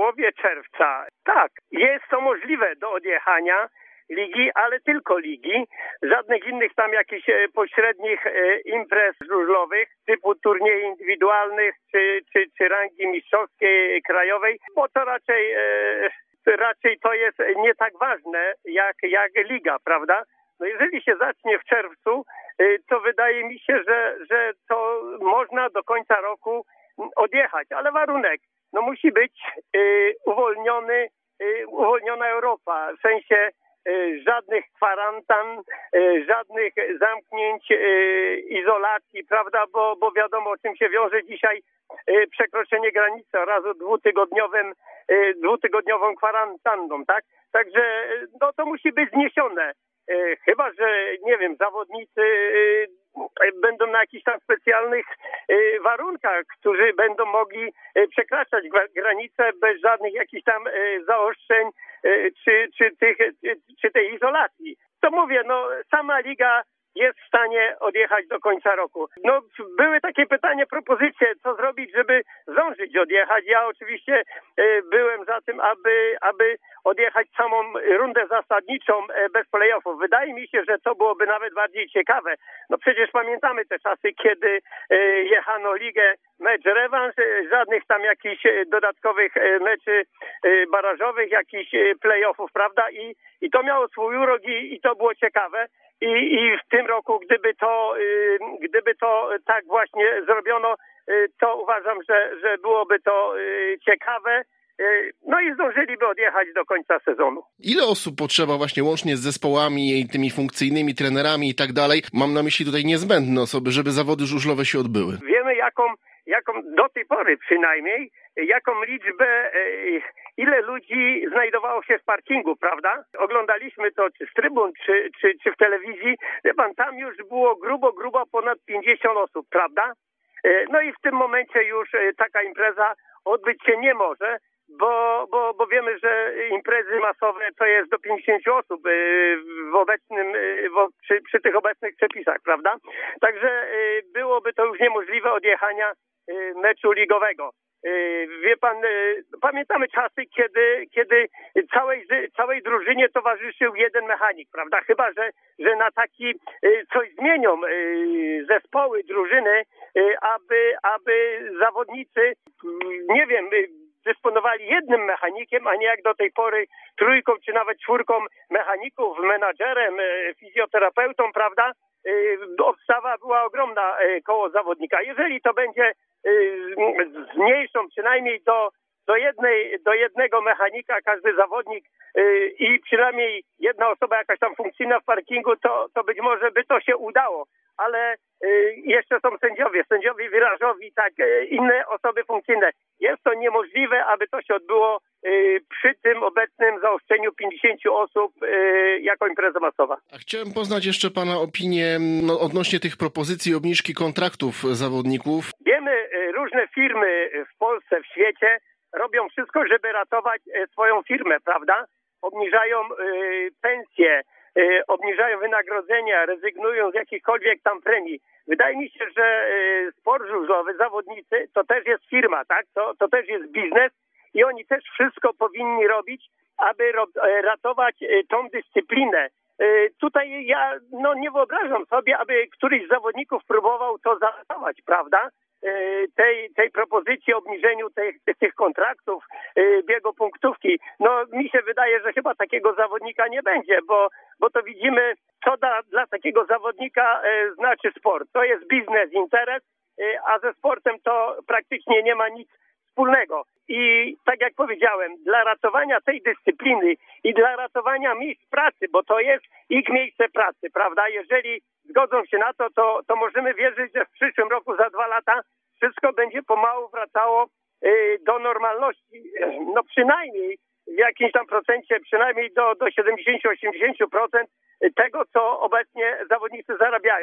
połowie czerwca. Tak, jest to możliwe do odjechania ligi, ale tylko ligi. Żadnych innych tam jakichś pośrednich imprez żużlowych typu turniejów indywidualnych czy rangi mistrzowskiej, krajowej, bo to raczej to jest nie tak ważne jak liga, prawda? No jeżeli się zacznie w czerwcu, to wydaje mi się, że to można do końca roku odjechać, ale warunek, no musi być uwolniona Europa, w sensie żadnych kwarantan, żadnych zamknięć, izolacji, prawda, bo wiadomo, o czym się wiąże dzisiaj przekroczenie granicy oraz dwutygodniową kwarantanną, tak? Także no to musi być zniesione. Chyba że, nie wiem, zawodnicy będą na jakichś tam specjalnych warunkach, którzy będą mogli przekraczać granice bez żadnych jakichś tam zaostrzeń czy tej izolacji. To mówię, no sama liga jest w stanie odjechać do końca roku. No były takie pytania, propozycje, co zrobić, żeby zdążyć odjechać. Ja oczywiście byłem za tym, aby odjechać samą rundę zasadniczą bez playoffów. Wydaje mi się, że to byłoby nawet bardziej ciekawe. No przecież pamiętamy te czasy, kiedy jechano ligę, mecz rewanż, żadnych tam jakichś dodatkowych meczy barażowych, jakichś playoffów, prawda? I to miało swój urok i to było ciekawe. I w tym roku, gdyby to tak właśnie zrobiono, to uważam, że byłoby to ciekawe. No i zdążyliby odjechać do końca sezonu. Ile osób potrzeba właśnie łącznie z zespołami, tymi funkcyjnymi, trenerami i tak dalej? Mam na myśli tutaj niezbędne osoby, żeby zawody żużlowe się odbyły. Wiemy jaką do tej pory przynajmniej, jaką liczbę, ile ludzi znajdowało się w parkingu, prawda? Oglądaliśmy to czy z trybun, czy w telewizji. Wie pan, tam już było grubo ponad 50 osób, prawda? No i w tym momencie już taka impreza odbyć się nie może, bo wiemy, że imprezy masowe to jest do 50 osób przy tych obecnych przepisach, prawda? Także byłoby to już niemożliwe odjechania meczu ligowego. Wie pan, pamiętamy czasy, kiedy całej drużynie towarzyszył jeden mechanik, prawda? Chyba że na taki coś zmienią zespoły, drużyny, aby zawodnicy, nie wiem, dysponowali jednym mechanikiem, a nie jak do tej pory trójką czy nawet czwórką mechaników, menadżerem, fizjoterapeutą, prawda? Obstawa była ogromna koło zawodnika. Jeżeli to będzie zmniejszą przynajmniej do jednego mechanika każdy zawodnik i przynajmniej jedna osoba jakaś tam funkcyjna w parkingu, to być może by to się udało. Ale jeszcze są sędziowie wirażowi, tak, inne osoby funkcyjne. Jest to niemożliwe, aby to się odbyło przy tym obecnym zaostrzeniu 50 osób jako impreza masowa. A chciałem poznać jeszcze pana opinię odnośnie tych propozycji obniżki kontraktów zawodników. Wiemy, różne firmy w Polsce, w świecie robią wszystko, żeby ratować swoją firmę, prawda? Obniżają pensje, obniżają wynagrodzenia, rezygnują z jakichkolwiek tam premii. Wydaje mi się, że sport żużlowy, zawodnicy, to też jest firma, tak? To też jest biznes i oni też wszystko powinni robić, aby ratować tą dyscyplinę. Tutaj ja nie wyobrażam sobie, aby któryś z zawodników próbował to zaratować, prawda? Tej propozycji obniżeniu tych kontraktów, biegopunktówki. No mi się wydaje, że chyba takiego zawodnika nie będzie, bo to widzimy, co dla takiego zawodnika znaczy sport. To jest biznes, interes, a ze sportem to praktycznie nie ma nic wspólnego. I tak jak powiedziałem, dla ratowania tej dyscypliny i dla ratowania miejsc pracy, bo to jest ich miejsce pracy, prawda? Jeżeli zgodzą się na to możemy wierzyć, że w przyszłym roku, za 2 lata wszystko będzie pomału wracało do normalności. No przynajmniej w jakimś tam procencie, przynajmniej do 70-80% tego, co obecnie zawodnicy zarabiają.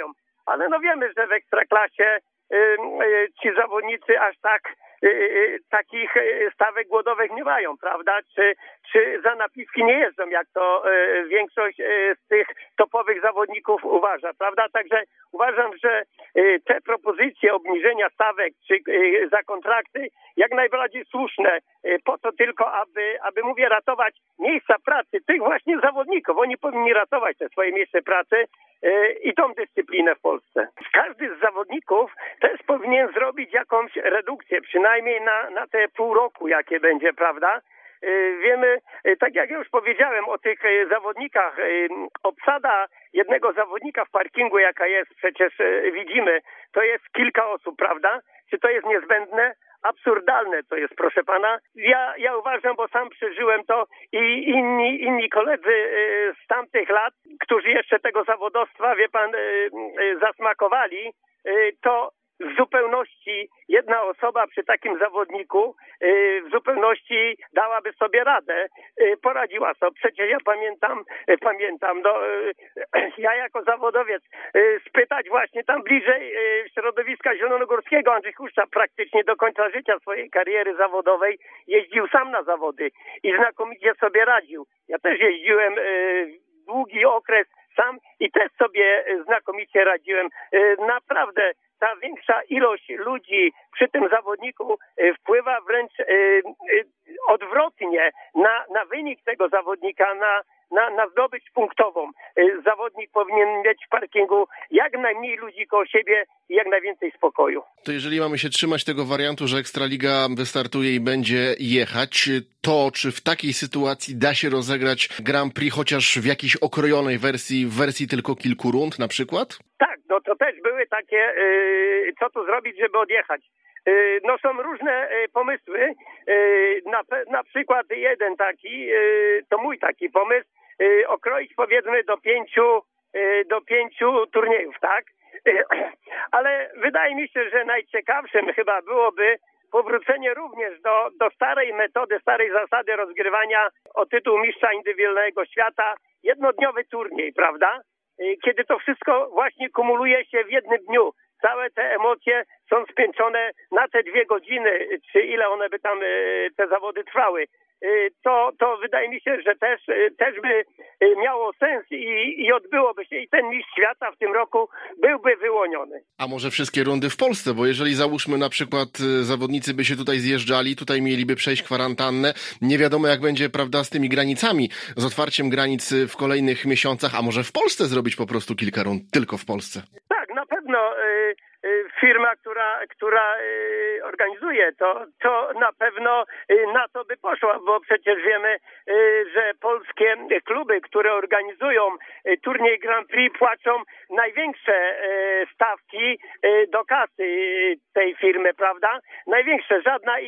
ale no wiemy, że w Ekstraklasie ci zawodnicy aż takich stawek głodowych nie mają, prawda? Czy za napiwki nie jeżdżą, jak to większość z tych topowych zawodników uważa, prawda? Także uważam, że te propozycje obniżenia stawek czy za kontrakty jak najbardziej słuszne, po to tylko, aby mówię, ratować miejsca pracy tych właśnie zawodników. Oni powinni ratować te swoje miejsce pracy i tą dyscyplinę w Polsce. Każdy z zawodników też powinien zrobić jakąś redukcję, przynajmniej na te pół roku, jakie będzie, prawda? Wiemy, tak jak już powiedziałem o tych zawodnikach, obsada jednego zawodnika w parkingu, jaka jest, przecież widzimy, to jest kilka osób, prawda? Czy to jest niezbędne? Absurdalne to jest, proszę pana. Ja uważam, bo sam przeżyłem to i inni koledzy z tamtych lat, którzy jeszcze tego zawodowstwa, wie pan, zasmakowali, to w zupełności jedna osoba przy takim zawodniku w zupełności dałaby sobie radę, poradziła sobie. Przecież ja pamiętam, ja jako zawodowiec spytać właśnie tam bliżej środowiska zielonogórskiego, Andrzej Huszcza praktycznie do końca życia swojej kariery zawodowej jeździł sam na zawody i znakomicie sobie radził. Ja też jeździłem długi okres sam i też sobie znakomicie radziłem. Naprawdę ta większa ilość ludzi przy tym zawodniku wpływa wręcz odwrotnie na wynik tego zawodnika, na zdobycz punktową. Zawodnik powinien mieć w parkingu jak najmniej ludzi koło siebie i jak najwięcej spokoju. To jeżeli mamy się trzymać tego wariantu, że Ekstraliga wystartuje i będzie jechać, to czy w takiej sytuacji da się rozegrać Grand Prix chociaż w jakiejś okrojonej wersji tylko kilku rund na przykład? Tak, no to też były takie, co tu zrobić, żeby odjechać. No są różne pomysły, na przykład jeden taki, to mój taki pomysł, okroić powiedzmy do pięciu turniejów, tak? Ale wydaje mi się, że najciekawszym chyba byłoby powrócenie również do starej metody, starej zasady rozgrywania o tytuł mistrza indywidualnego świata, jednodniowy turniej, prawda? Kiedy to wszystko właśnie kumuluje się w jednym dniu. Całe te emocje są spiętrzone na te 2 godziny, czy ile one by tam te zawody trwały. To wydaje mi się, że też by miało sens i odbyłoby się i ten mistrz świata w tym roku byłby wyłoniony. A może wszystkie rundy w Polsce, bo jeżeli załóżmy na przykład zawodnicy by się tutaj zjeżdżali, tutaj mieliby przejść kwarantannę, nie wiadomo jak będzie, prawda, z tymi granicami, z otwarciem granic w kolejnych miesiącach, a może w Polsce zrobić po prostu kilka rund, tylko w Polsce? Tak, na pewno firma, która organizuje to na pewno na to by poszła, bo przecież wiemy, że polskie kluby, które organizują turniej Grand Prix, płaczą największe stawki do kasy tej firmy, prawda? Największe,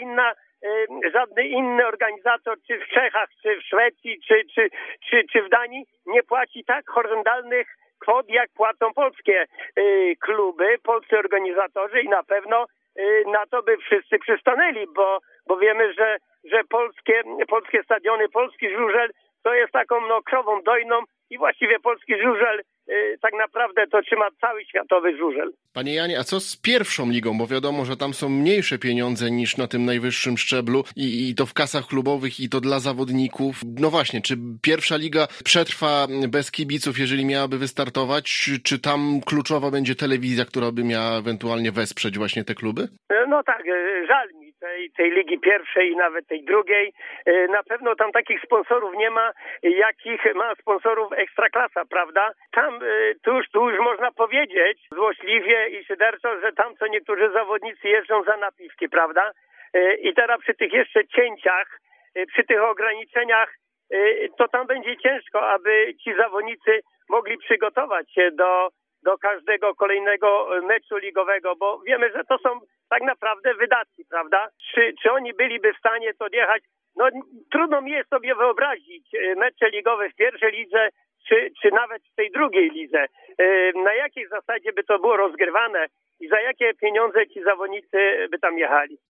żadny inny organizator, czy w Czechach, czy w Szwecji, czy w Danii nie płaci tak horrendalnych kwot, jak płacą polskie kluby, polscy organizatorzy i na pewno na to by wszyscy przystanęli, bo wiemy, że polskie stadiony, polski żużel to jest taką krową dojną i właściwie polski żużel tak naprawdę to trzyma cały światowy żużel. Panie Janie, a co z pierwszą ligą? Bo wiadomo, że tam są mniejsze pieniądze niż na tym najwyższym szczeblu i to w kasach klubowych i to dla zawodników. No właśnie, czy pierwsza liga przetrwa bez kibiców, jeżeli miałaby wystartować? Czy tam kluczowa będzie telewizja, która by miała ewentualnie wesprzeć właśnie te kluby? No tak, żal mi tej ligi pierwszej i nawet tej drugiej. Na pewno tam takich sponsorów nie ma, jakich ma sponsorów Ekstraklasa, prawda? Tam tu już można powiedzieć złośliwie i szyderczo, że tam co niektórzy zawodnicy jeżdżą za napiwki, prawda? I teraz przy tych jeszcze cięciach, przy tych ograniczeniach, to tam będzie ciężko, aby ci zawodnicy mogli przygotować się do każdego kolejnego meczu ligowego, bo wiemy, że to są tak naprawdę wydatki, prawda? Czy oni byliby w stanie to odjechać? No trudno mi jest sobie wyobrazić mecze ligowe w pierwszej lidze, czy nawet w tej drugiej lidze. Na jakiej zasadzie by to było rozgrywane i za jakie pieniądze ci zawodnicy by tam jechali?